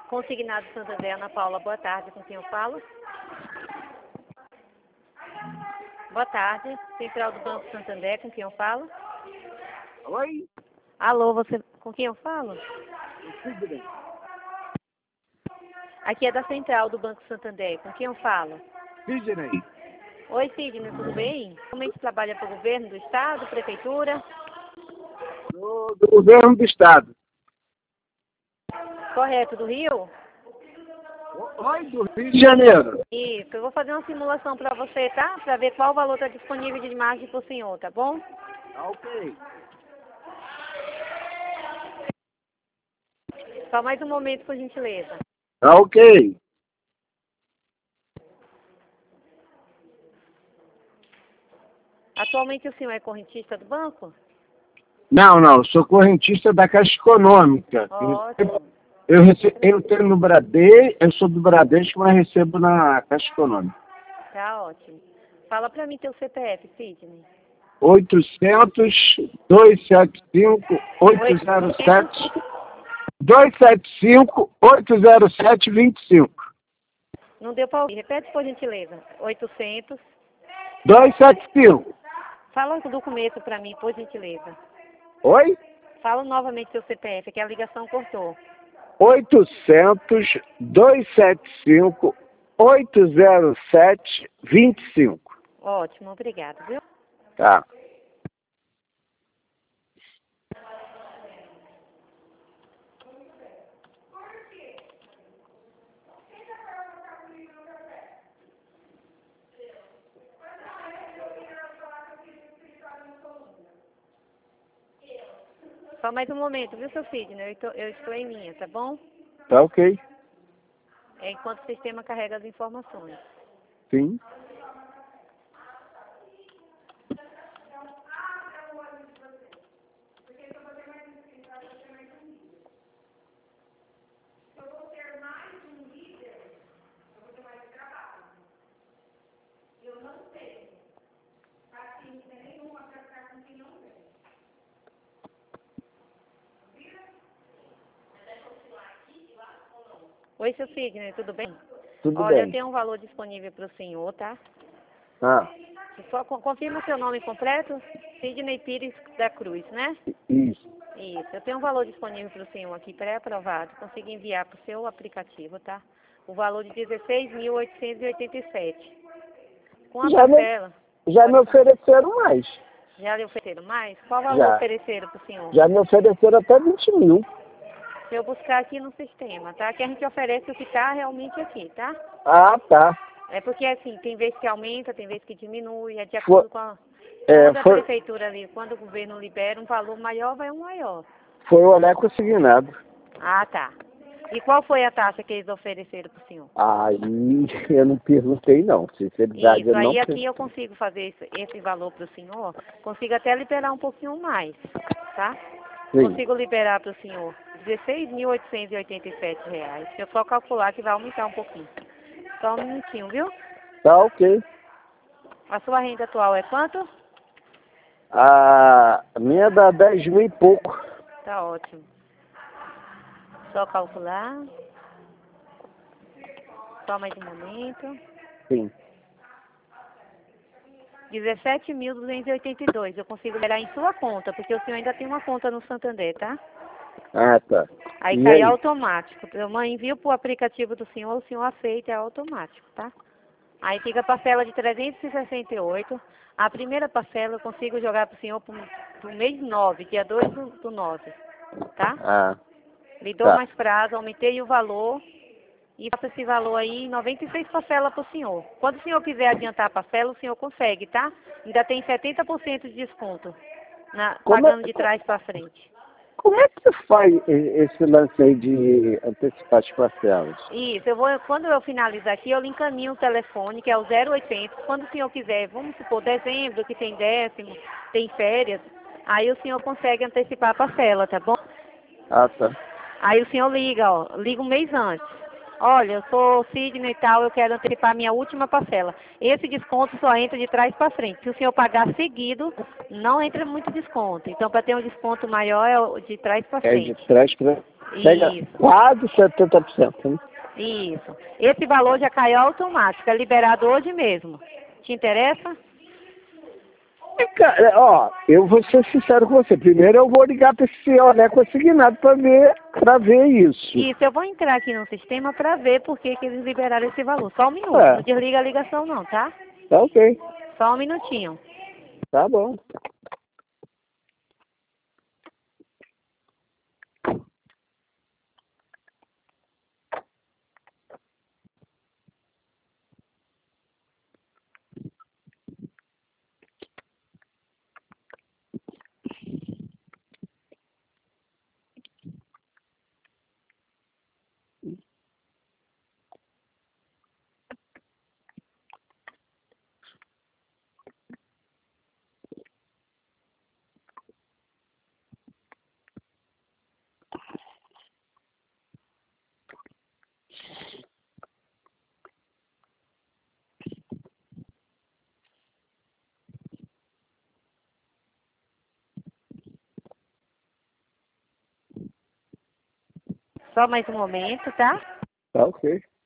Consignado Santander, Ana Paula, boa tarde, com quem eu falo? Boa tarde, Central do Banco Santander, com quem eu falo? Oi? Alô, você, com quem eu falo? Sidney. Aqui é da Central do Banco Santander, com quem eu falo? Sidney. Oi, Sidney, tudo bem? Como a gente trabalha para o governo do estado, prefeitura? Do governo do estado. Correto, do Rio? Oi, do Rio de Janeiro. Isso, eu vou fazer uma simulação para você, tá? Para ver qual valor está disponível de margem para o senhor, tá bom? Tá ok. Só mais um momento, por gentileza. Tá ok. Atualmente o senhor é correntista do banco? Não, sou correntista da Caixa Econômica. Ótimo. Eu tenho no Bradesco, eu sou do Bradesco, mas recebo na Caixa Econômica. Tá ótimo. Fala para mim teu CPF, Sidney. 275-807-275-807-25. Não deu para ouvir. Repete, por gentileza. 800. 275. Fala do começo para mim, por gentileza. Oi? Fala novamente teu CPF, que a ligação cortou. 800-275-807-25. Ótimo, obrigado, viu? Tá. Só mais um momento, viu, seu Sidney? Eu estou em linha, tá bom? Tá ok. É enquanto o sistema carrega as informações. Sim. Oi, seu Sidney, tudo bem? Tudo Olha, eu bem. tenho um valor disponível para o senhor, tá? Ah, Só confirma o seu nome completo? Sidney Pires da Cruz, né? isso. Isso. Eu tenho um valor disponível para o senhor aqui, pré-aprovado. Consigo enviar para o seu aplicativo, tá? O valor de 16.887. Com a parcela. Já me ofereceram mais. Já lhe ofereceram mais? Qual valor Já. ofereceram para o senhor? Já me ofereceram até 20 mil. Se eu buscar aqui no sistema, tá? Que a gente oferece o que está realmente aqui, tá? Ah, tá. É porque, assim, tem vezes que aumenta, tem vezes que diminui, é de Foi, acordo com a... Quando a foi prefeitura ali, quando o governo libera um valor maior, vai um maior. o Oleco consignado. Ah, tá. E qual foi a taxa que eles ofereceram para o senhor? Aí eu não perguntei não. Sinceridade, Isso, eu não aí aqui perguntei. eu consigo fazer esse valor para o senhor, consigo até liberar um pouquinho mais, tá? Sim. Consigo liberar para o senhor R$16.887. Deixa eu só calcular que vai aumentar um pouquinho. Só um minutinho, viu? Tá ok. A sua renda atual é quanto? A minha dá 10 mil e pouco. Tá ótimo. Só calcular. Só mais um momento. Sim. 17.282. Eu consigo liberar em sua conta, porque o senhor ainda tem uma conta no Santander, tá? Ah, tá. Aí E cai aí? automático. Eu envio pro aplicativo do senhor, o senhor aceita, é automático, tá? Aí fica a parcela de 368. A primeira parcela eu consigo jogar pro senhor pro mês 9, dia 2 do 9, tá? Ah, Lhe dou tá. mais prazo, aumentei o valor e faço esse valor aí em 96 parcelas pro senhor. Quando o senhor quiser adiantar a parcela, o senhor consegue, tá? Ainda tem 70% de desconto, pagando de trás para frente. Como é que você faz esse lance aí de antecipar as parcelas? Isso, quando eu finalizar aqui, eu lhe encaminho o telefone, que é o 0800. Quando o senhor quiser, vamos supor, dezembro, que tem décimo, tem férias, aí o senhor consegue antecipar a parcela, tá bom? Ah, tá. Aí o senhor liga, ó, liga um mês antes. Olha, eu sou Sidney e tal, eu quero antecipar a minha última parcela. Esse desconto só entra de trás para frente. Se o senhor pagar seguido, não entra muito desconto. Então, para ter um desconto maior, é o de trás para É de frente. trás pra Pega Isso, quase 70%, né? isso. Esse valor já caiu automático, é liberado hoje mesmo. Te interessa? Cara, ó, eu vou ser sincero com você. Primeiro eu vou ligar para esse senhor, né, consignado para ver isso. Isso, eu vou entrar aqui no sistema para ver por que eles liberaram esse valor. Só um minuto, É. não desliga a ligação não, tá? Tá ok, Só um minutinho. tá bom. Só mais um momento, tá? Tá ok.